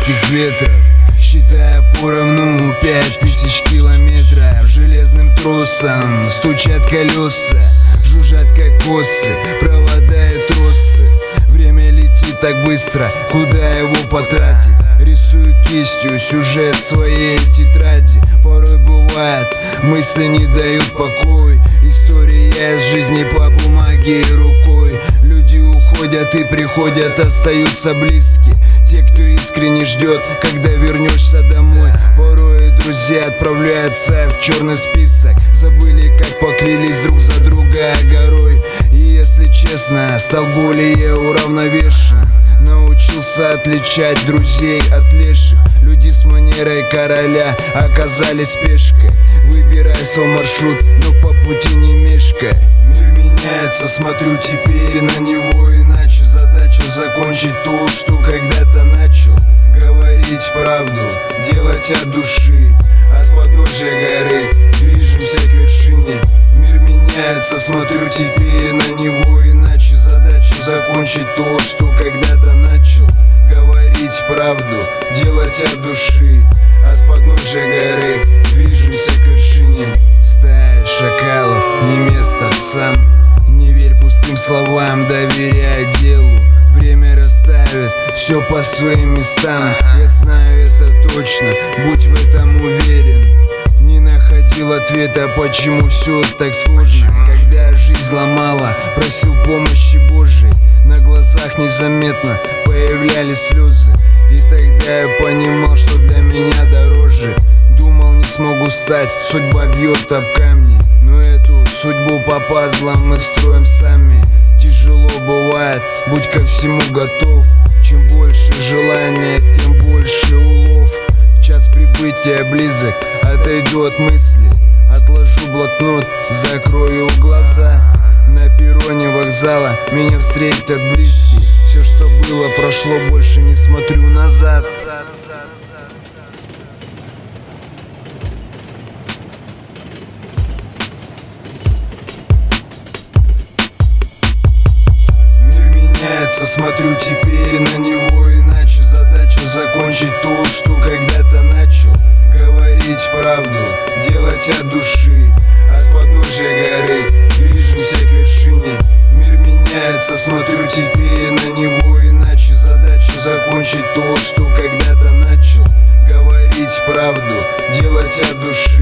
жестких ветров, считая поровну 5000 километров. Железным тросом стучат колеса, жужжат кокосы, провода и тросы. Время летит так быстро, куда его потратить? Рисую кистью сюжет своей тетради. Порой бывает, мысли не дают покой. История из жизни по бумаге и рукой. Люди уходят и приходят, остаются близкие. Те, кто искренне ждет, когда вернешься домой. Порой друзья отправляются в черный список. Забыли, как поклялись друг за друга горой. И если честно, стал более уравновешен. Научился отличать друзей от леших. Люди с манерой короля оказались пешкой. Выбирай свой маршрут, но по пути не мешкай. Мир меняется, смотрю теперь на него иначе. Задача закончить то, что когда-то начал. Говорить правду, делать от души. От подножия горы движемся к вершине. Мир меняется, смотрю теперь на него иначе. Задача закончить то, что когда-то начал. Говорить правду, делать от души. От подножия горы движемся к вершине. Стая шакалов, не место псам. Не верь пустым словам, доверяй делу. Время расставит все по своим местам. Я знаю это точно, будь в этом уверен. Не находил ответа, почему все так сложно. Когда жизнь ломала, просил помощи Божией. На глазах незаметно появлялись слезы. И тогда я понимал, что для меня дороже. Думал, не смогу встать, судьба бьет об камни. Но эту судьбу по пазлам мы строим сами. Тяжело бывает, будь ко всему готов. Чем больше желания, тем больше улов. Час прибытия близок, отойду от мыслей. Отложу блокнот, закрою глаза. На перроне вокзала меня встретят близкие. Все, что было, прошло, больше не смотрю назад. Мир меняется, смотрю теперь на него иначе. Задача закончить то, что когда-то начал. Говорить правду, делать от души. От подножия горы движемся к вершине. Мир меняется, смотрю теперь на него иначе. Задача закончить то, что когда-то начал. Говорить правду, делать от души.